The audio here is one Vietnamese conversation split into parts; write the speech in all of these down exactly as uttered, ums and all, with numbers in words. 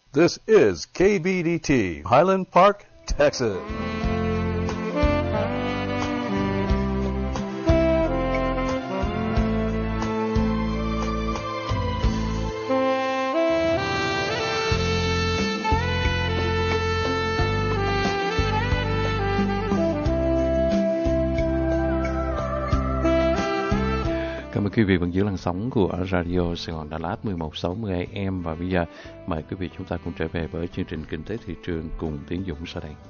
This is K B D T, Highland Park, Texas. Cảm ơn quý vị vẫn giữ làn sóng của Radio Sài Gòn Đà Lạt mười một sáu mươi A M và bây giờ mời quý vị chúng ta cùng trở về với chương trình Kinh tế thị trường cùng Tiến Dũng sau đây.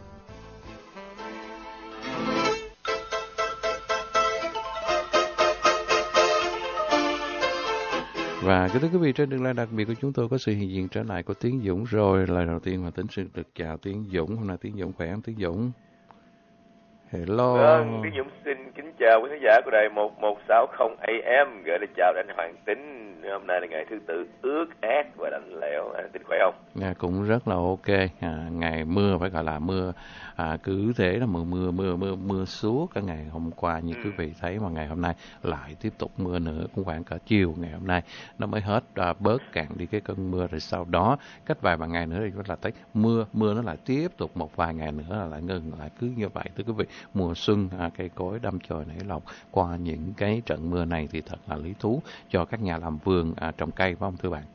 Và kính thưa quý vị, trên đường lai đặc biệt của chúng tôi có sự hiện diện trở lại của Tiến Dũng rồi. Lời đầu tiên mà Tính xin được chào Tiến Dũng. Hôm nay Tiến Dũng khỏe không Tiến Dũng? Hello. Vâng, Tiến Dũng xin kính chào quý khán giả của đài một một sáu không A M, gửi lời chào đến anh Hoàng Tính. Hôm nay là ngày thứ Tư ướt át và lạnh lẽo. Anh Tính khỏe không? À, cũng rất là ok. À, ngày mưa phải gọi là mưa, à, cứ thế là mưa mưa mưa mưa mưa suốt cả ngày hôm qua như ừ. quý vị thấy, mà ngày hôm nay lại tiếp tục mưa nữa, cũng khoảng cả chiều ngày hôm nay nó mới hết, à, bớt cạn đi cái cơn mưa, rồi sau đó cách vài ba ngày nữa thì là tới mưa mưa nó lại tiếp tục một vài ngày nữa là lại ngừng lại, cứ như vậy thưa quý vị. Mùa xuân, à, cây cối đâm chồi nảy lộc qua những cái trận mưa này thì thật là lý thú cho các nhà làm vườn, à, trồng cây, phải không thưa bạn?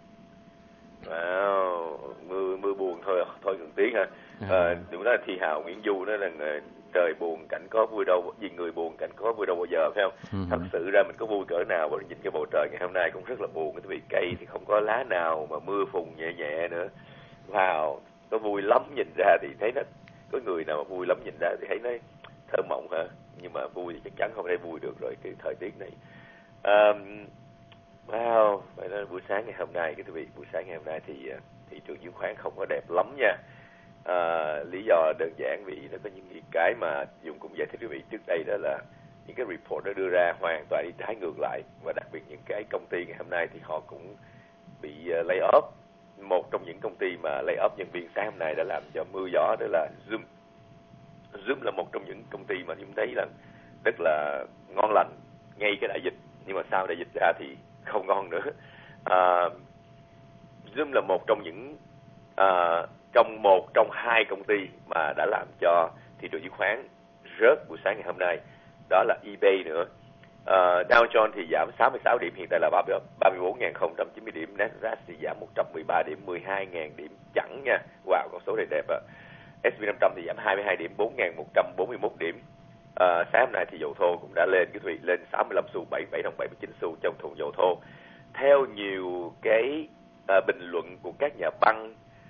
Wow, mưa mưa buồn thôi thôi Cường Tiến ha. À, đúng là thi hào Nguyễn Du đó là trời buồn cảnh có vui đâu, vì người buồn cảnh có vui đâu bao giờ, phải không? Uh-huh. Thật sự ra mình có vui cỡ nào mà nhìn cái bầu trời ngày hôm nay cũng rất là buồn, cái vì cây thì không có lá nào mà mưa phùn nhẹ nhẹ nữa. Wow, nó vui lắm, nhìn ra thì thấy nó, có người nào mà vui lắm nhìn ra thì thấy nó thơ mộng hả? Nhưng mà vui thì chắc chắn không thể vui được rồi cái thời tiết này. Um, wow, vậy là buổi sáng ngày hôm nay, cái quý vị, buổi sáng ngày hôm nay thì thị trường chứng khoán không có đẹp lắm nha. À, lý do đơn giản vì nó có những cái mà Dung cũng giải thích quý vị trước đây, đó là những cái report nó đưa ra hoàn toàn đi trái ngược lại, và đặc biệt những cái công ty ngày hôm nay thì họ cũng bị uh, lay off. Một trong những công ty mà lay off nhân viên sáng hôm nay đã làm cho mưa gió, đó là Zoom. Zoom là một trong những công ty mà chúng thấy là rất là ngon lành ngay cái đại dịch, nhưng mà sau đại dịch ra thì không ngon nữa. À, Zoom là một trong những à, trong một trong hai công ty mà đã làm cho thị trường chứng khoán rớt buổi sáng ngày hôm nay, đó là eBay nữa. À, Dow Jones thì giảm sáu mươi sáu điểm, hiện tại là ba mươi bốn nghìn không trăm chín mươi điểm. Nasdaq thì giảm một trăm mười ba điểm, mười hai nghìn điểm chẳng nha. Wow, con số này đẹp ạ. ét and pê năm trăm thì giảm hai mươi hai điểm, bốn nghìn một trăm bốn mươi mốt điểm. À, sáng hôm nay thì dầu thô cũng đã lên, cái thủy lên sáu mươi lăm xu, bảy mươi bảy đồng bảy mươi chín xu trong thùng dầu thô. Theo nhiều cái à, bình luận của các nhà băng,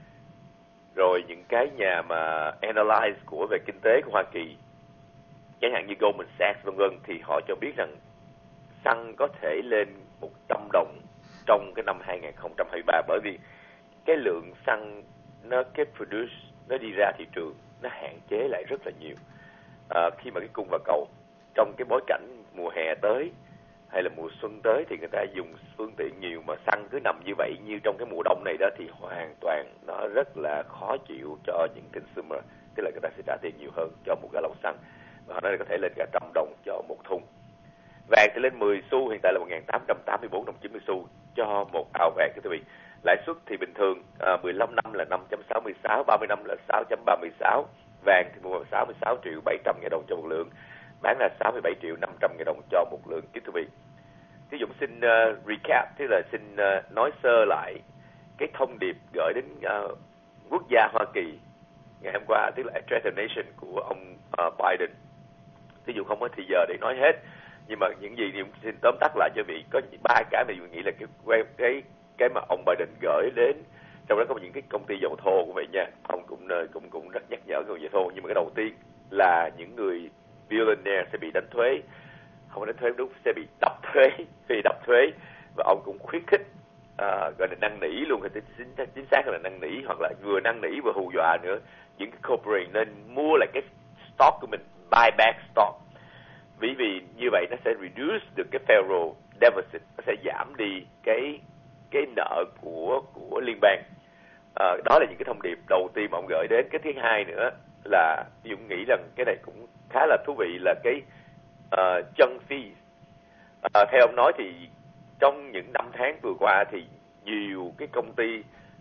rồi những cái nhà mà analyze của về kinh tế của Hoa Kỳ, chẳng hạn như Goldman Sachs vân vân, thì họ cho biết rằng xăng có thể lên một trăm đồng trong cái năm hai không hai ba, bởi vì cái lượng xăng nó cái produce nó đi ra thị trường nó hạn chế lại rất là nhiều. À, khi mà cái cung và cầu trong cái bối cảnh mùa hè tới hay là mùa xuân tới thì người ta dùng phương tiện nhiều, mà xăng cứ nằm như vậy như trong cái mùa đông này đó thì hoàn toàn nó rất là khó chịu cho những consumer, tức là người ta sẽ trả tiền nhiều hơn cho một gallon xăng, và họ nói có thể lên cả trăm đồng cho một thùng. Vàng thì lên mười xu, hiện tại là một nghìn tám trăm tám mươi bốn đồng chín mươi xu cho một ao vàng. Thưa quý vị, lãi suất thì bình thường à, mười lăm năm là năm chấm sáu mươi sáu, ba mươi năm là sáu chấm ba mươi sáu. Vàng thì mua sáu mươi sáu triệu bảy trăm ngàn đồng cho một lượng, bán là sáu mươi bảy triệu năm trăm ngàn đồng cho một lượng. Kính thưa quý vị, Thí Dũng xin uh, recap, tức là xin uh, nói sơ lại cái thông điệp gửi đến uh, quốc gia Hoa Kỳ ngày hôm qua, tức là Address the Nation của ông uh, Biden. Thí Dũng không có thời giờ để nói hết, nhưng mà những gì thì Dũng xin tóm tắt lại cho vị. Có ba cái mà Dũng nghĩ là cái cái cái mà ông Biden gửi đến, trong đó có những cái công ty dầu thô của vậy nha. Ông cũng cũng cũng rất nhắc nhở người dầu thô, nhưng mà cái đầu tiên là những người billionaire sẽ bị đánh thuế, không có đánh thuế đúng, sẽ bị đập thuế, bị đập thuế, và ông cũng khuyến khích à, gọi là năn nỉ luôn, hay chính, chính xác là năn nỉ, hoặc là vừa năn nỉ vừa hù dọa nữa, những cái corporate nên mua lại cái stock của mình, buy back stock, vì vì như vậy nó sẽ reduce được cái federal deficit, nó sẽ giảm đi cái cái nợ của của liên bang. À, đó là những cái thông điệp đầu tiên mà ông gửi đến. Cái thứ hai nữa là Dũng nghĩ rằng cái này cũng khá là thú vị, là cái uh, chunk fees. À, theo ông nói thì trong những năm tháng vừa qua thì nhiều cái công ty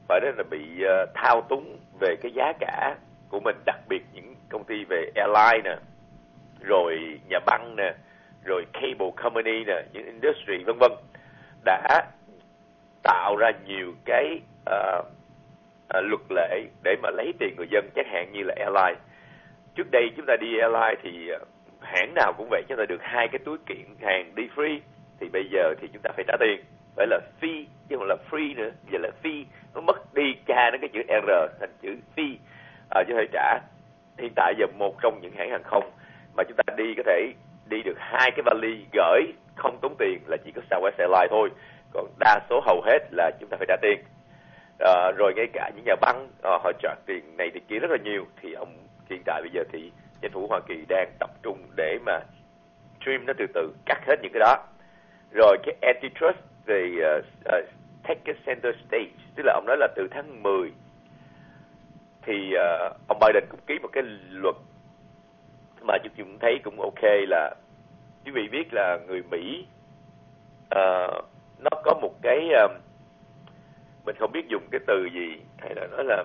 phải nói là bị uh, thao túng về cái giá cả của mình, đặc biệt những công ty về airline nè, rồi nhà băng nè, rồi cable company nè, những industry vân vân, đã tạo ra nhiều cái uh, uh, luật lệ để mà lấy tiền người dân, chẳng hạn như là airline. Trước đây chúng ta đi airline thì uh, hãng nào cũng vậy, chúng ta được hai cái túi kiện hàng đi free, thì bây giờ thì chúng ta phải trả tiền, phải là fee chứ không là free nữa, giờ là fee, nó mất đi cha nó cái chữ R thành chữ fee, à, chứ phải trả. Hiện tại giờ một trong những hãng hàng không mà chúng ta đi có thể đi được hai cái vali gửi không tốn tiền là chỉ có Southwest Airlines thôi, còn đa số hầu hết là chúng ta phải trả tiền. À, rồi ngay cả những nhà băng à, họ trả tiền này thì kia rất là nhiều, thì ông hiện tại bây giờ thì chính phủ Hoa Kỳ đang tập trung để mà trim nó từ từ, cắt hết những cái đó. Rồi cái antitrust về uh, uh, take center stage, tức là ông nói là từ tháng mười thì uh, ông Biden cũng ký một cái luật mà chúng chúng thấy cũng ok, là quý vị biết là người Mỹ uh, nó có một cái uh, mình không biết dùng cái từ gì hay là nói là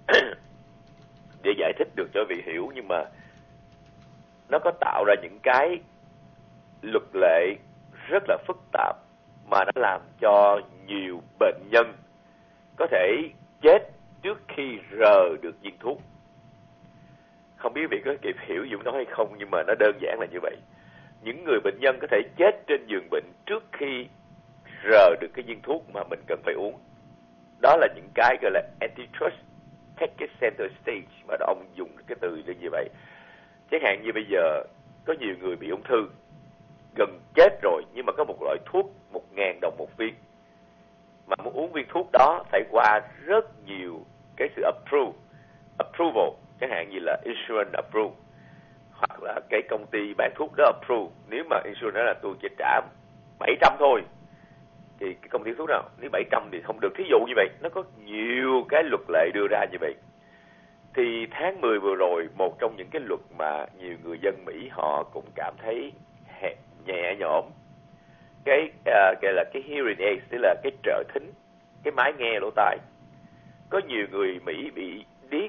để giải thích được cho vị hiểu, nhưng mà nó có tạo ra những cái luật lệ rất là phức tạp mà nó làm cho nhiều bệnh nhân có thể chết trước khi rờ được viên thuốc. Không biết vị có kịp hiểu Dũng nói hay không, nhưng mà nó đơn giản là như vậy. Những người bệnh nhân có thể chết trên giường bệnh trước khi rờ được cái viên thuốc mà mình cần phải uống. Đó là những cái gọi là antitrust take center stage mà ông dùng cái từ như vậy. Chẳng hạn như bây giờ có nhiều người bị ung thư gần chết rồi, nhưng mà có một loại thuốc một ngàn đồng một viên, mà muốn uống viên thuốc đó phải qua rất nhiều cái sự approve, approval, chẳng hạn như là insurance approve, hoặc là cái công ty bán thuốc đó approve. Nếu mà insurance đó là tôi chỉ trả bảy trăm thôi, thì cái công ty thuốc nào nếu bảy trăm thì không được, thí dụ như vậy. Nó có nhiều cái luật lệ đưa ra như vậy. Thì tháng mười vừa rồi, một trong những cái luật mà nhiều người dân Mỹ họ cũng cảm thấy nhẹ nhõm, cái uh, gọi là cái hearing aids, tức là cái trợ thính, cái máy nghe lỗ tai. Có nhiều người Mỹ bị điếc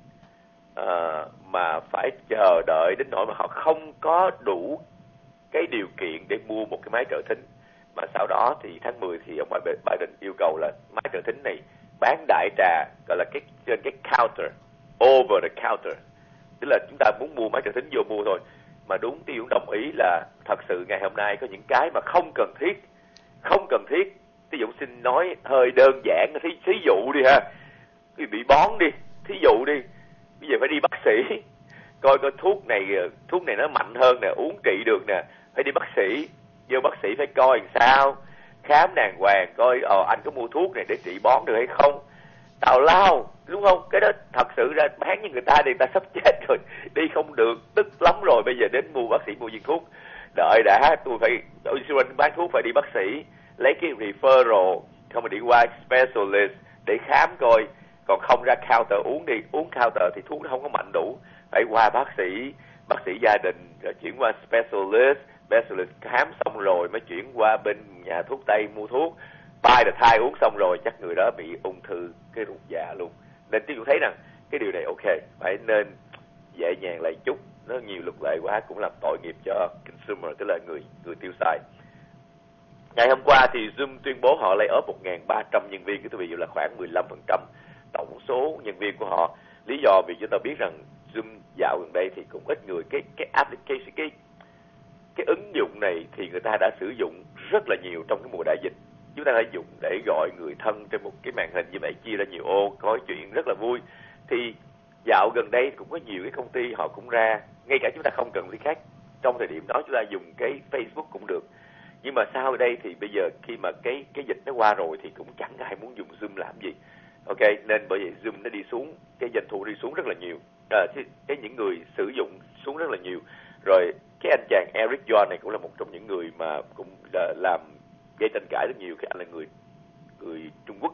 uh, mà phải chờ đợi đến nỗi mà họ không có đủ cái điều kiện để mua một cái máy trợ thính. Mà sau đó thì tháng mười thì ông Biden yêu cầu là máy trợ thính này bán đại trà, gọi là cái trên cái counter, over the counter, tức là chúng ta muốn mua máy trợ thính vô mua thôi. Mà đúng, Tiêu cũng đồng ý là thật sự ngày hôm nay có những cái mà không cần thiết, không cần thiết. Ví dụ xin nói hơi đơn giản, thí, thí dụ đi ha, bị bón đi, thí dụ đi, bây giờ phải đi bác sĩ, coi coi thuốc này, thuốc này nó mạnh hơn nè, uống trị được nè, phải đi bác sĩ, vô bác sĩ phải coi làm sao, khám đàng hoàng, coi ờ anh có mua thuốc này để trị bón được hay không. Tào lao, đúng không? Cái đó thật sự ra bán như người ta thì người ta sắp chết rồi, đi không được, tức lắm rồi, bây giờ đến mua bác sĩ mua viên thuốc. Đợi đã, tôi phải, insurance bán thuốc phải đi bác sĩ, lấy cái referral, không mà đi qua specialist để khám coi, còn không ra counter uống đi, uống counter thì thuốc nó không có mạnh đủ, phải qua bác sĩ, bác sĩ gia đình, rồi chuyển qua specialist, specialist khám xong rồi mới chuyển qua bên nhà thuốc Tây mua thuốc. By the time uống xong rồi chắc người đó bị ung thư cái ruột già luôn. Nên tôi cũng thấy rằng cái điều này ok, phải nên nhẹ nhàng lại chút. Nó nhiều luật lệ quá cũng làm tội nghiệp cho consumer, tức là người người tiêu xài. Ngày hôm qua thì Zoom tuyên bố họ lay off một nghìn ba trăm nhân viên, cái tôi ví dụ là khoảng mười lăm phần trăm tổng số nhân viên của họ. Lý do vì chúng ta biết rằng Zoom dạo gần đây thì cũng ít người, cái cái application, cái cái ứng dụng này thì người ta đã sử dụng rất là nhiều trong cái mùa đại dịch. Chúng ta phải dùng để gọi người thân trên một cái màn hình như vậy, chia ra nhiều ô, có chuyện rất là vui. Thì dạo gần đây cũng có nhiều cái công ty họ cũng ra, ngay cả chúng ta không cần gì khác, trong thời điểm đó chúng ta dùng cái Facebook cũng được. Nhưng mà sau đây thì bây giờ khi mà cái cái dịch nó qua rồi thì cũng chẳng ai muốn dùng Zoom làm gì. Ok, nên bởi vậy Zoom nó đi xuống, cái doanh thu đi xuống rất là nhiều, à, cái những người sử dụng xuống rất là nhiều. Rồi cái anh chàng Eric Yuan này cũng là một trong những người mà cũng là làm gây tranh cãi rất nhiều. Cái anh là người người Trung Quốc,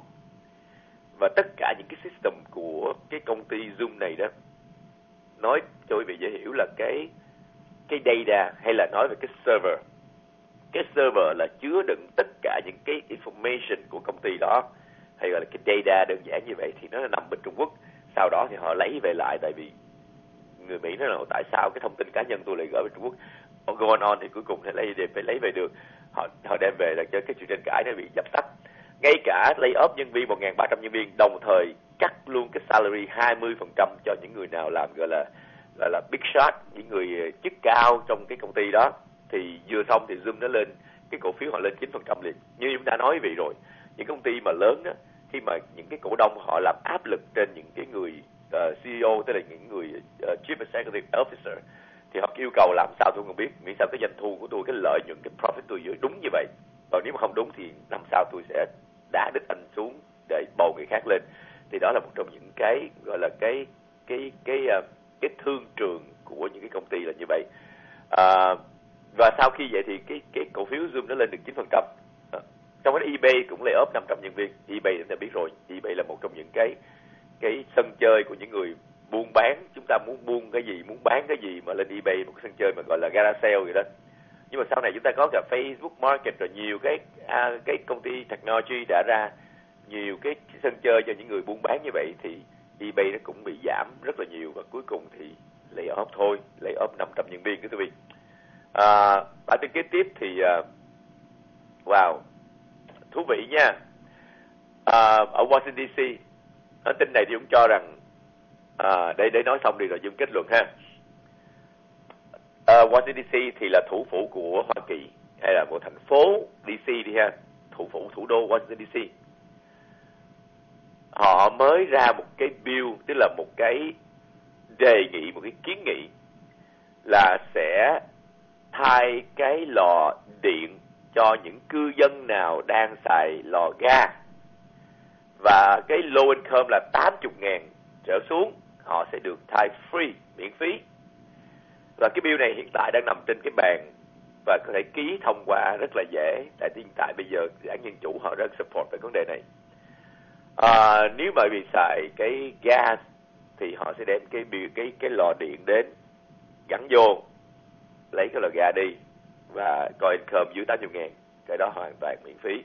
và tất cả những cái system của cái công ty Zoom này đó, nói cho quý vị dễ hiểu là cái cái data hay là nói về cái server. Cái server là chứa đựng tất cả những cái information của công ty đó, hay gọi là cái data đơn giản như vậy thì nó nằm bên Trung Quốc. Sau đó thì họ lấy về lại, tại vì người Mỹ nói là tại sao cái thông tin cá nhân tôi lại gửi về Trung Quốc, go on, on thì cuối cùng phải lấy phải lấy về được. Họ họ đem về là cho cái chuyện tranh cãi nó bị dập tắt. Ngay cả lay off nhân viên một nghìn ba trăm nhân viên, đồng thời cắt luôn cái salary hai mươi phần trăm cho những người nào làm gọi là là là big shot, những người chức cao trong cái công ty đó. Thì vừa xong thì Zoom nó lên, cái cổ phiếu họ lên chín phần trăm liền. Như chúng ta nói vậy rồi, những công ty mà lớn đó, khi mà những cái cổ đông họ làm áp lực trên những cái người uh, xê e ô, tức là những người uh, Chief Executive Officer, thì họ yêu cầu làm sao tôi không biết, miễn sao cái doanh thu của tôi, cái lợi nhuận, cái profit tôi giữ đúng như vậy. Còn nếu mà không đúng thì năm sau tôi sẽ đá đích anh xuống để bầu người khác lên. Thì đó là một trong những cái gọi là cái cái cái cái, cái thương trường của những cái công ty là như vậy. À, và sau khi vậy thì cái cái cổ phiếu Zoom nó lên được chín phần trăm. À, trong cái eBay cũng lay off năm trăm nhân viên. eBay chúng ta biết rồi, eBay là một trong những cái cái sân chơi của những người buôn bán. Chúng ta muốn buôn cái gì, muốn bán cái gì mà lên eBay, một cái sân chơi mà gọi là garage sale vậy đó. Nhưng mà sau này chúng ta có cả Facebook Market, rồi nhiều cái à, cái công ty technology đã ra nhiều cái sân chơi cho những người buôn bán như vậy, thì eBay nó cũng bị giảm rất là nhiều, và cuối cùng thì lay off thôi, lay off năm trăm nhân viên. Quý vị, à, bản tin kế tiếp thì uh, wow, thú vị nha. À, ở Washington đê xê, ở tin này thì cũng cho rằng à, để để nói xong đi rồi dùng kết luận ha. À, Washington đê xê thì là thủ phủ của Hoa Kỳ, hay là một thành phố đê xê đi ha, thủ phủ thủ đô Washington đê xê. Họ mới ra một cái bill, tức là một cái đề nghị, một cái kiến nghị là sẽ thay cái lò điện cho những cư dân nào đang xài lò ga, và cái low income là tám mươi ngàn trở xuống họ sẽ được thay free, miễn phí. Và cái bill này hiện tại đang nằm trên cái bàn và có thể ký thông qua rất là dễ, tại hiện tại bây giờ đảng Dân Chủ họ rất support về vấn đề này. À, nếu mà bị xài cái gas thì họ sẽ đem cái cái cái lò điện đến gắn vô, lấy cái lò ga đi và coi income dưới tám mươi ngàn, cái đó hoàn toàn miễn phí.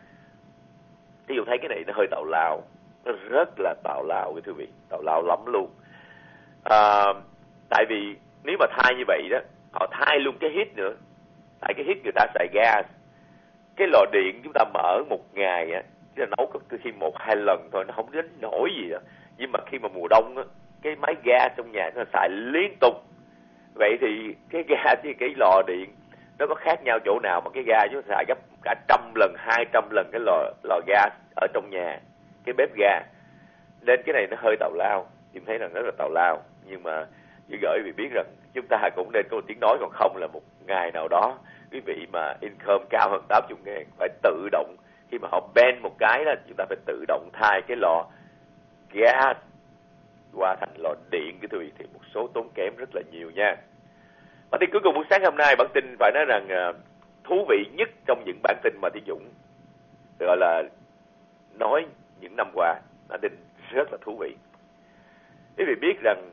Thí dụ thấy cái này nó hơi tào lao, nó rất là tào lao cái thưa vị, tào lao lắm luôn. À, tại vì nếu mà thay như vậy đó, họ thay luôn cái heat nữa. Tại cái heat người ta xài gas, cái lò điện chúng ta mở một ngày á, chỉ là nấu có khi một hai lần thôi, nó không đến nổi gì đó. Nhưng mà khi mà mùa đông á, cái máy gas trong nhà nó xài liên tục. Vậy thì cái gas với cái lò điện nó có khác nhau chỗ nào mà cái gas chúng ta xài gấp cả trăm lần, hai trăm lần cái lò lò gas ở trong nhà, cái bếp ga. Nên cái này nó hơi tào lao, em thấy rằng rất là tào lao. Nhưng mà chỉ gửi vì biết rằng chúng ta cũng nên có một tiếng nói, còn không là một ngày nào đó quý vị mà income cao hơn tám mươi ngàn phải tự động, khi mà họ ban một cái đó, chúng ta phải tự động thay cái lò gas qua thành lò điện cái thứ thì một số tốn kém rất là nhiều nha. Bản tin cuối cùng buổi sáng hôm nay, bản tin phải nói rằng uh, thú vị nhất trong những bản tin mà Tiến Dũng gọi là nói những năm qua, bản tin rất là thú vị. Quý vị biết rằng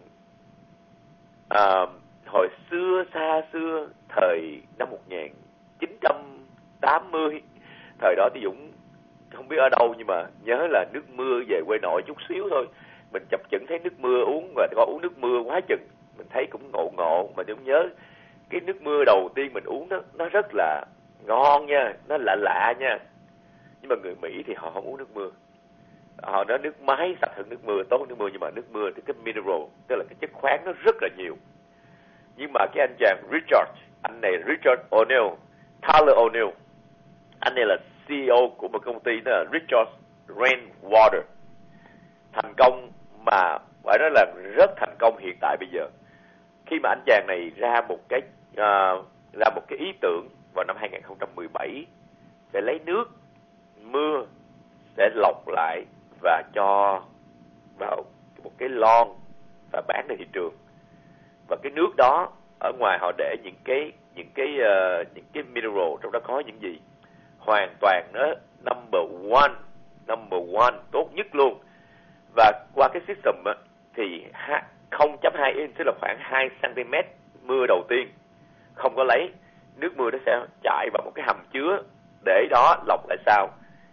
uh, hồi xưa xa xưa, thời năm một nghìn chín trăm tám mươi, thời đó Tiến Dũng không biết ở đâu nhưng mà nhớ là nước mưa về quê nội chút xíu thôi, mình chập chững thấy nước mưa uống, và có uống nước mưa quá chừng, mình thấy cũng ngộ ngộ. Mà Dũng nhớ cái nước mưa đầu tiên mình uống nó nó rất là ngon nha, nó lạ lạ nha. Nhưng mà người Mỹ thì họ không uống nước mưa, họ nói nước máy sạch hơn nước mưa, tốt hơn nước mưa. Nhưng mà nước mưa thì cái mineral, tức là cái chất khoáng nó rất là nhiều. Nhưng mà cái anh chàng Richard, anh này Richard O'Neill, Tyler O'Neill, anh này là xê e ô của một công ty đó là Richard Rainwater, thành công mà phải nói là rất thành công hiện tại bây giờ. Khi mà anh chàng này ra một cái uh, ra một cái ý tưởng vào năm hai không một bảy, sẽ lấy nước mưa sẽ lọc lại và cho vào một cái lon và bán ra thị trường. Và cái nước đó ở ngoài họ để những cái những cái uh, những cái mineral, trong đó có những gì hoàn toàn nó number one, number one tốt nhất luôn. Và qua cái system á, thì không phẩy hai inch, tức là khoảng hai xăng-ti-mét mưa đầu tiên không có lấy, nước mưa nó sẽ chảy vào một cái hầm chứa để đó lọc lại sau.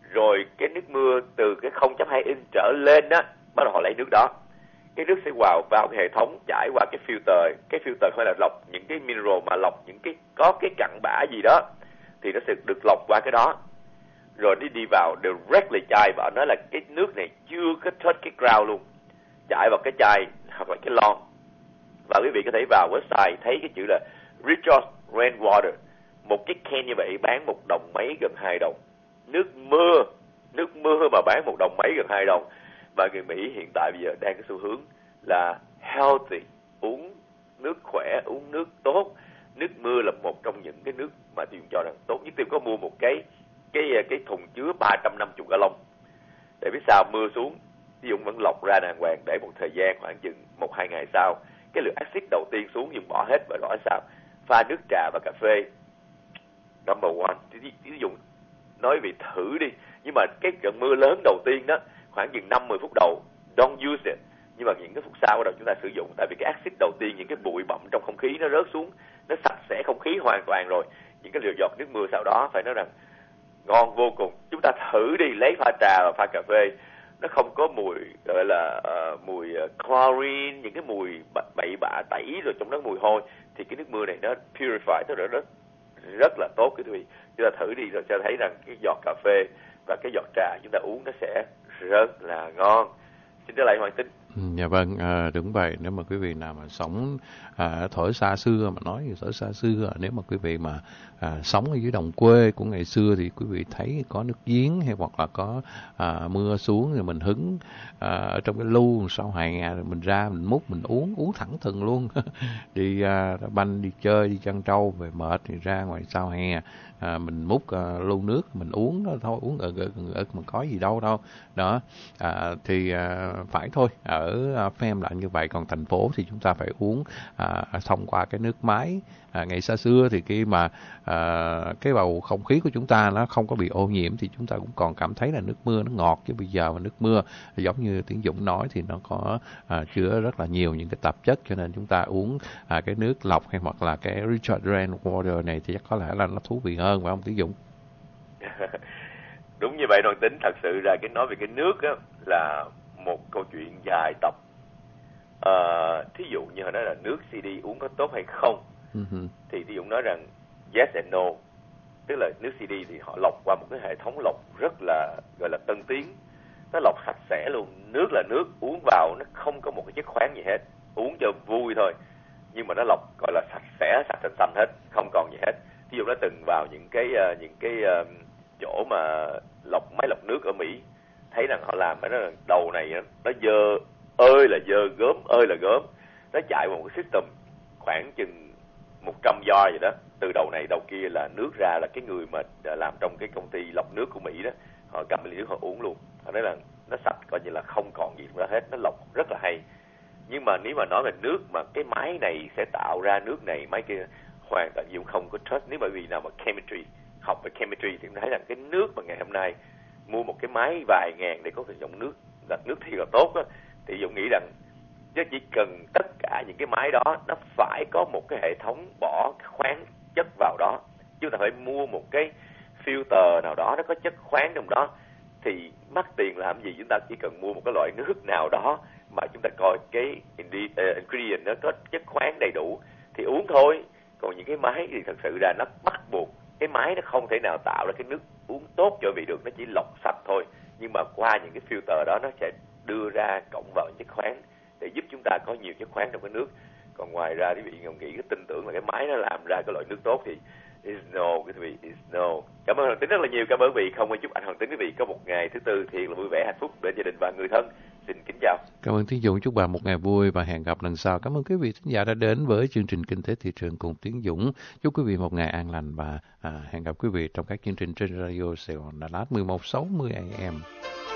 rồi cái nước mưa từ cái không phẩy hai inch trở lên á, bắt đầu họ lấy nước đó. Cái nước sẽ vào vào cái hệ thống, trải qua cái filter. Cái filter phải là lọc những cái mineral, mà lọc những cái có cái cặn bã gì đó thì nó sẽ được lọc qua cái đó, rồi đi đi vào directly chai. Và nói là cái nước này chưa có touch cái ground luôn, chảy vào cái chai hoặc là cái lon. Và quý vị có thể vào website thấy cái chữ là Richard Rainwater. Một cái can như vậy bán một đồng mấy, gần hai đồng. Nước mưa, nước mưa mà bán một đồng mấy, gần hai đồng. Và người Mỹ hiện tại bây giờ đang có xu hướng là healthy, uống nước khỏe, uống nước tốt. Nước mưa là một trong những cái nước mà tôi cho rằng tốt nhất. Tôi có mua một cái cái cái thùng chứa ba trăm năm mươi gallon. Để biết sao, mưa xuống, Dung vẫn lọc ra đàng hoàng, để một thời gian khoảng chừng một hai ngày sau, cái lượng axit đầu tiên xuống, Dung bỏ hết và rõ sao pha nước trà và cà phê. Number one, ví dụ nói vì thử đi, nhưng mà cái trận mưa lớn đầu tiên đó khoảng chừng năm mười phút đầu don't use it, nhưng mà những cái phút sau đó chúng ta sử dụng, tại vì cái axit đầu tiên, những cái bụi bặm trong không khí nó rớt xuống, nó sạch sẽ không khí hoàn toàn rồi. Những cái giọt nước mưa sau đó phải nói rằng ngon vô cùng. Chúng ta thử đi, lấy pha trà và pha cà phê, nó không có mùi gọi là uh, mùi chlorine, những cái mùi bậy bạ tẩy rồi trong đó mùi hôi, thì cái nước mưa này nó purify, nó rất rất là tốt quý vị. Chúng ta thử đi rồi cho thấy rằng cái giọt cà phê và cái giọt trà chúng ta uống nó sẽ rất là ngon. Xin trở lại Hoàng Tính. Dạ vâng, à, đúng vậy. Nếu mà quý vị nào mà sống à, thổi xa xưa, mà nói thổi xa xưa, nếu mà quý vị mà à, sống ở dưới đồng quê của ngày xưa thì quý vị thấy có nước giếng hay hoặc là có à, mưa xuống rồi mình hứng à, ở trong cái lu sau hè rồi mình ra mình múc mình uống uống thẳng thừng luôn. Đi à, banh đi chơi đi chăn trâu về mệt thì ra ngoài sau hè à, mình múc à, lu nước mình uống đó thôi, uống ở ở mà có gì đâu đâu đó. À, thì à, phải thôi, ở Pham là như vậy, còn thành phố thì chúng ta phải uống à, thông qua cái nước máy. À, ngày xa xưa thì khi mà à, cái bầu không khí của chúng ta nó không có bị ô nhiễm thì chúng ta cũng còn cảm thấy là nước mưa nó ngọt, chứ bây giờ mà nước mưa giống như Tiến Dũng nói thì nó có à, chứa rất là nhiều những cái tạp chất, cho nên chúng ta uống à, cái nước lọc hay hoặc là cái Richard Rainwater này thì chắc có lẽ là nó thú vị hơn, phải không Tiến Dũng? Đúng như vậy Đoàn Tính, thật sự là cái nói về cái nước á là một câu chuyện dài tập. À, thí dụ như hồi đó là nước xê đê uống có tốt hay không, uh-huh. thì Thí Dũng nói rằng yes and no. Tức là nước xê đê thì họ lọc qua một cái hệ thống lọc rất là gọi là tân tiến, nó lọc sạch sẽ luôn. Nước là nước, uống vào nó không có một cái chất khoáng gì hết, uống cho vui thôi, nhưng mà nó lọc gọi là sạch sẽ, sạch xanh xanh hết, không còn gì hết. Thí dụ nó từng vào những cái uh, những cái uh, chỗ mà lọc máy lọc nước ở Mỹ, thấy rằng họ làm cái đó là đầu này nó dơ ơi là dơ, gớm ơi là gớm. Nó chạy một cái system khoảng chừng một trăm giò vậy đó, từ đầu này đầu kia là nước ra, là cái người mà làm trong cái công ty lọc nước của Mỹ đó, họ cầm ly nước họ uống luôn. Họ nói là nó sạch, coi như là không còn gì nữa hết, nó lọc rất là hay. Nhưng mà nếu mà nói về nước mà cái máy này sẽ tạo ra nước này máy kia, hoàn toàn Dung không có trust. Nếu bởi vì nào mà chemistry, học về chemistry thì thấy rằng cái nước mà ngày hôm nay mua một cái máy vài ngàn để có thể dùng nước, là nước thì là tốt đó, thì Dung nghĩ rằng chứ chỉ cần tất cả những cái máy đó nó phải có một cái hệ thống bỏ khoáng chất vào đó. Chúng ta phải mua một cái filter nào đó nó có chất khoáng trong đó, thì mắc tiền làm gì. Chúng ta chỉ cần mua một cái loại nước nào đó mà chúng ta coi cái ingredient nó có chất khoáng đầy đủ thì uống thôi. Còn những cái máy thì thật sự ra nó bắt buộc, cái máy nó không thể nào tạo ra cái nước uống tốt cho vị được, nó chỉ lọc sạch thôi. Nhưng mà qua những cái filter đó nó sẽ đưa ra cộng vào chất khoáng để giúp chúng ta có nhiều chất khoáng trong cái nước. Còn ngoài ra quý vị nghĩ cái tin tưởng là cái máy nó làm ra cái loại nước tốt thì is no, quý vị, is no. Cảm ơn Hoàng Tính rất là nhiều, cảm ơn quý vị. Không quên chúc anh Hoàng Tính quý vị có một ngày thứ tư thiệt là vui vẻ, hạnh phúc bên gia đình và người thân. Xin kính chào. Cảm ơn Tiến Dũng, chúc bạn một ngày vui và hẹn gặp lần sau. Cảm ơn quý vị thính giả đã đến với chương trình Kinh tế Thị trường cùng Tiến Dũng. Chúc quý vị một ngày an lành và à, hẹn gặp quý vị trong các chương trình trên radio Sài Gòn Đà Lạt mười một sáu mươi A M.